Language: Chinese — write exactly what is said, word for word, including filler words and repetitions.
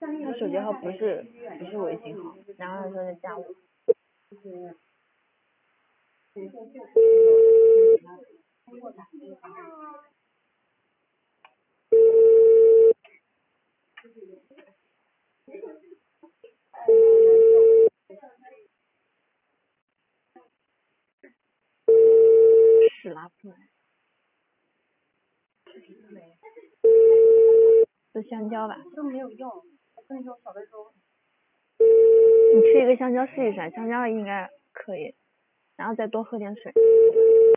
他手机号不是不是微信号，然后他说在加我。是拉不来。吃香蕉吧。 都没有用，我跟你说少的时候。 你吃一个香蕉试一试，香蕉应该可以，然后再多喝点水。